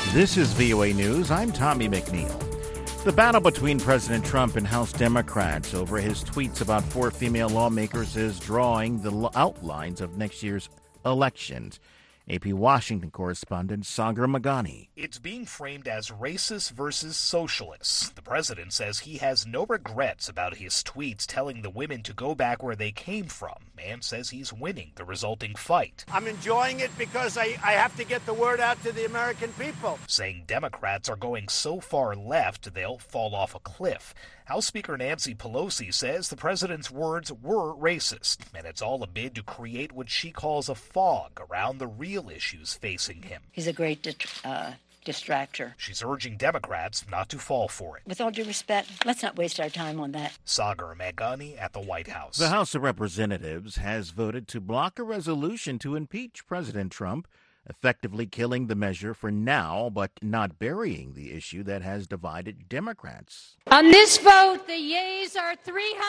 This is VOA News. I'm Tommy McNeil. The battle between President Trump and House Democrats over his tweets about 4 female lawmakers is drawing the outlines of next year's elections. AP Washington correspondent Sagar Magani. It's being framed as racist versus socialists. The president says he has no regrets about his tweets telling the women to go back where they came from, and says he's winning the resulting fight. I'm enjoying it because I have to get the word out to the American people. Saying Democrats are going so far left they'll fall off a cliff. House Speaker Nancy Pelosi says the president's words were racist, and it's all a bid to create what she calls a fog around the real issues facing him. He's a great distractor. She's urging Democrats not to fall for it. With all due respect, let's not waste our time on that. Sagar Magani at the White House. The House of Representatives has voted to block a resolution to impeach President Trump, effectively killing the measure for now, but not burying the issue that has divided Democrats. On this vote, the yeas are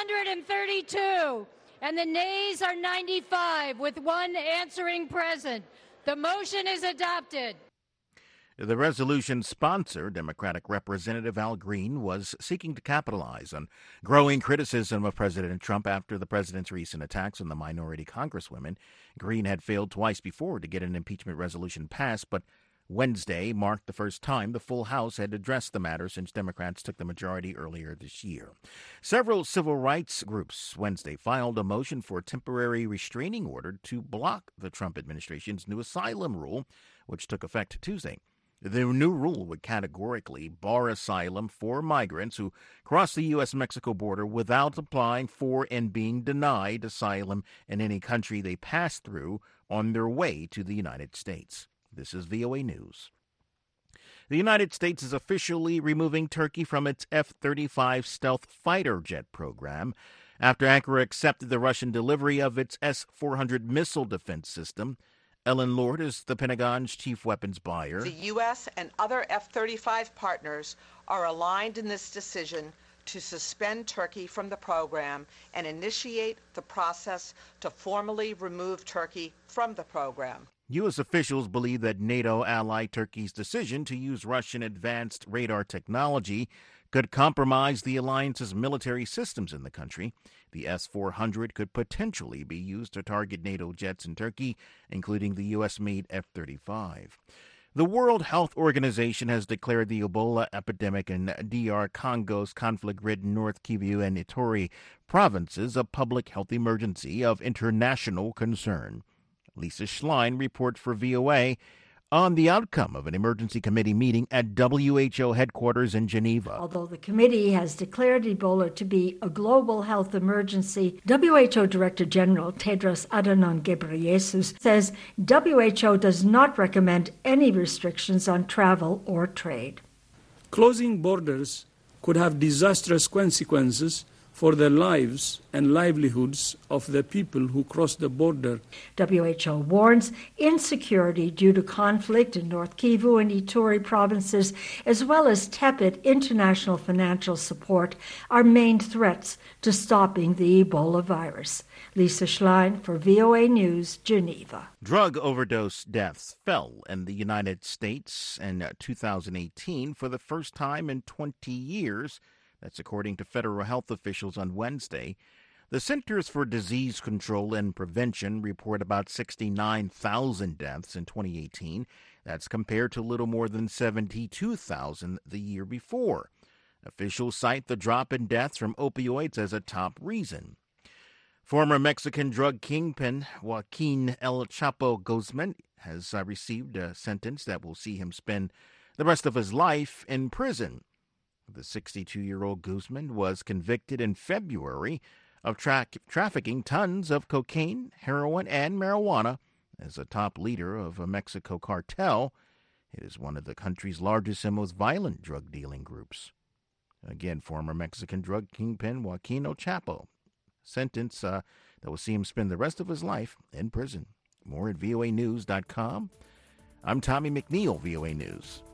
332, and the nays are 95, with one answering present. The motion is adopted. The resolution's sponsor, Democratic Representative Al Green, was seeking to capitalize on growing criticism of President Trump after the president's recent attacks on the minority congresswomen. Green had failed twice before to get an impeachment resolution passed, but Wednesday marked the first time the full House had addressed the matter since Democrats took the majority earlier this year. Several civil rights groups Wednesday filed a motion for a temporary restraining order to block the Trump administration's new asylum rule, which took effect Tuesday. The new rule would categorically bar asylum for migrants who cross the U.S.-Mexico border without applying for and being denied asylum in any country they pass through on their way to the United States. This is VOA News. The United States is officially removing Turkey from its F-35 stealth fighter jet program after Ankara accepted the Russian delivery of its S-400 missile defense system. Ellen Lord is the Pentagon's chief weapons buyer. The U.S. and other F-35 partners are aligned in this decision to suspend Turkey from the program and initiate the process to formally remove Turkey from the program. U.S. officials believe that NATO ally Turkey's decision to use Russian advanced radar technology could compromise the alliance's military systems in the country. The S-400 could potentially be used to target NATO jets in Turkey, including the U.S.-made F-35. The World Health Organization has declared the Ebola epidemic in DR Congo's conflict-ridden North Kivu and Ituri provinces a public health emergency of international concern. Lisa Schlein reports for VOA on the outcome of an emergency committee meeting at WHO headquarters in Geneva. Although the committee has declared Ebola to be a global health emergency, WHO Director General Tedros Adhanom Ghebreyesus says WHO does not recommend any restrictions on travel or trade. Closing borders could have disastrous consequences for the lives and livelihoods of the people who cross the border. WHO warns insecurity due to conflict in North Kivu and Ituri provinces, as well as tepid international financial support, are main threats to stopping the Ebola virus. Lisa Schlein for VOA News, Geneva. Drug overdose deaths fell in the United States in 2018 for the first time in 20 years. That's according to federal health officials on Wednesday. The Centers for Disease Control and Prevention report about 69,000 deaths in 2018. That's compared to little more than 72,000 the year before. Officials cite the drop in deaths from opioids as a top reason. Former Mexican drug kingpin Joaquin El Chapo Guzman has received a sentence that will see him spend the rest of his life in prison. The 62-year-old Guzman was convicted in February of trafficking tons of cocaine, heroin, and marijuana as a top leader of a Mexico cartel. It is one of the country's largest and most violent drug-dealing groups. Again, former Mexican drug kingpin Joaquin El Chapo. Sentence that will see him spend the rest of his life in prison. More at voanews.com. I'm Tommy McNeil, VOA News.